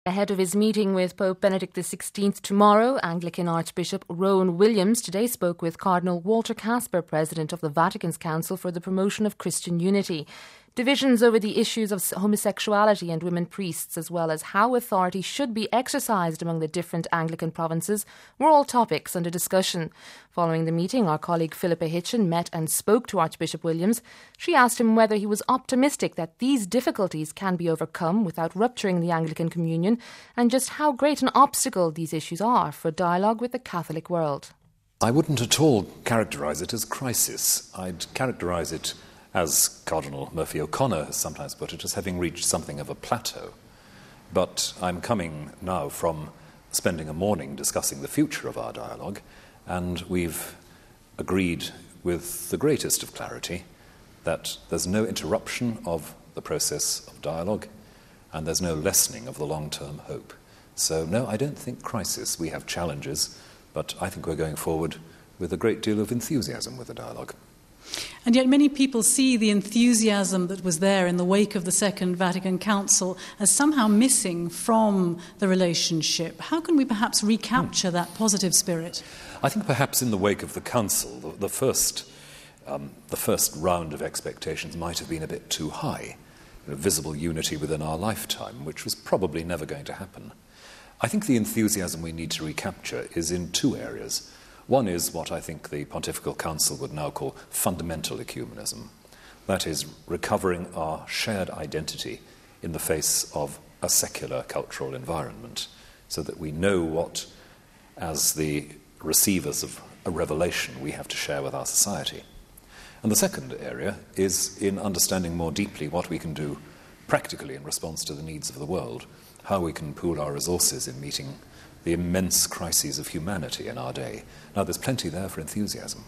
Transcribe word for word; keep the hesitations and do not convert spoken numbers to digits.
Ahead of his meeting with Pope Benedict the sixteenth tomorrow, Anglican Archbishop Rowan Williams today spoke with Cardinal Walter Casper, President of the Vatican's Council for the Promotion of Christian Unity. Divisions over the issues of homosexuality and women priests, as well as how authority should be exercised among the different Anglican provinces, were all topics under discussion. Following the meeting, our colleague Philippa Hitchen met and spoke to Archbishop Williams. She asked him whether he was optimistic that these difficulties can be overcome without rupturing the Anglican communion, and just how great an obstacle these issues are for dialogue with the Catholic world. I wouldn't at all characterise it as crisis. I'd characterise it, as Cardinal Murphy O'Connor has sometimes put it, as having reached something of a plateau. But I'm coming now from spending a morning discussing the future of our dialogue, and we've agreed with the greatest of clarity that there's no interruption of the process of dialogue, and there's no lessening of the long-term hope. So no, I don't think crisis. We have challenges, but I think we're going forward with a great deal of enthusiasm with the dialogue. And yet many people see the enthusiasm that was there in the wake of the Second Vatican Council as somehow missing from the relationship. How can we perhaps recapture hmm. that positive spirit? I think perhaps in the wake of the Council, the, the, first, um, the first round of expectations might have been a bit too high. You know, visible unity within our lifetime, which was probably never going to happen. I think the enthusiasm we need to recapture is in two areas. One is what I think the Pontifical Council would now call fundamental ecumenism. That is, recovering our shared identity in the face of a secular cultural environment, so that we know what, as the receivers of a revelation, we have to share with our society. And the second area is in understanding more deeply what we can do practically in response to the needs of the world, how we can pool our resources in meeting the immense crises of humanity in our day. Now, there's plenty there for enthusiasm.